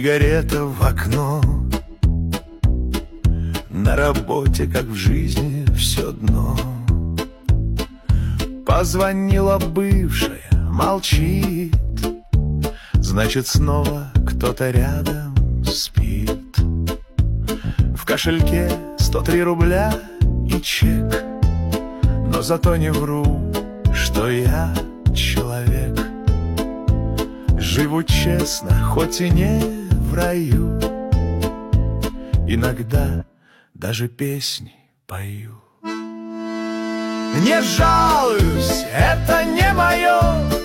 сигарета в окно. На работе, как в жизни, все дно. Позвонила бывшая, молчит, значит, снова кто-то рядом спит. В кошельке 103 рубля и чек, но зато не вру, что я человек. Живу честно, хоть и не в раю, иногда даже песни пою. Не жалуюсь, это не мое.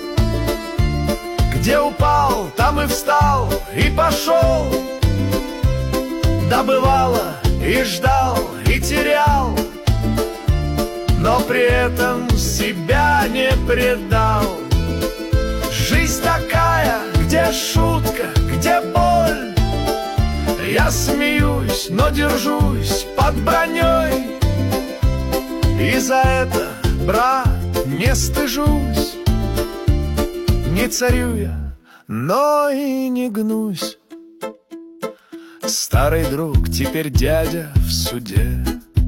Где упал, там и встал, и пошел. Да бывало, и ждал, и терял, но при этом себя не предал. Жизнь такая, где шутка, где боль. Я смеюсь, но держусь под броней, и за это, брат, не стыжусь. Не царю я, но и не гнусь. Старый друг, теперь дядя в суде.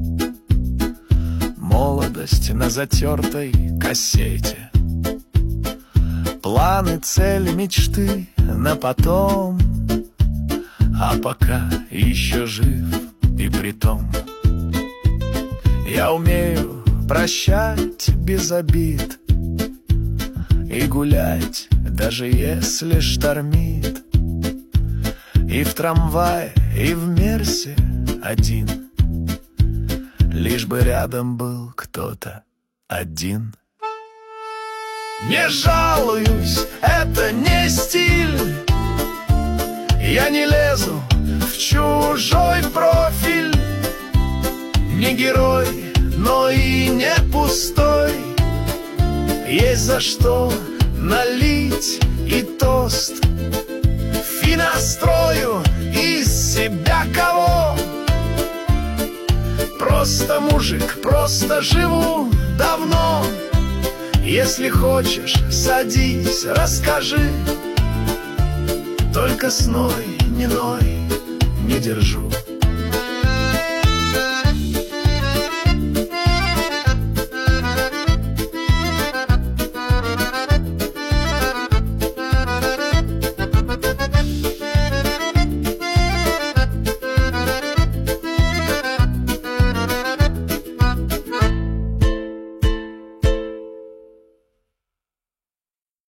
Молодость на затертой кассете. Планы, цели, мечты на потом. А пока еще жив и притом. Я умею прощать без обид и гулять, даже если штормит. И в трамвае, и в мерсе один, лишь бы рядом был кто-то один. Не жалуюсь, это не стиль. Я не лезу в чужой профиль. Не герой, но и не пустой. Есть за что налить и тост. И настрою из себя кого. Просто мужик, просто живу давно. Если хочешь, садись, расскажи. Только сной, не ной, не держу.